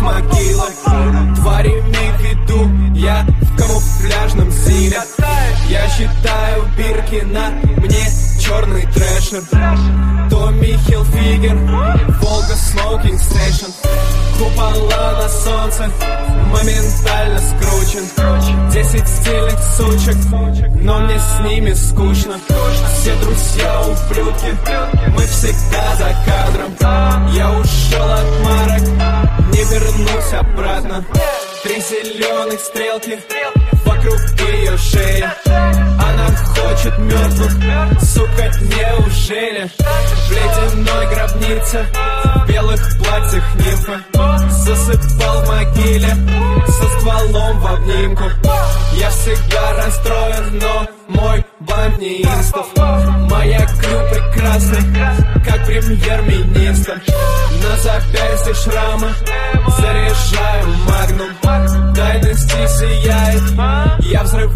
могилы. Твари имей в виду, я в камуфляжном зиле. Я считаю бирки на мне черный трэшер. Томми Хилфигер, Волга Смокинг Стейшн. Купола на солнце, моментально скручен. 10 стильных сучек, но мне с ними скучно. Все друзья ублюдки, мы всегда за кадром. Я ушел от марок, не вернусь обратно. 3 зеленых стрелки вокруг ее шеи. Она хочет мертвых, сука, неужели? В ледяной гробнице, в белых платьях нимфы. Засыпал в могиле, со стволом в обнимку. Я всегда расстроен, но мой банд не инстов. Моя крю прекрасна, как премьер-министр. На запястье шрамы, заряжаю магнум. Тайный стиль сияет, я взрываю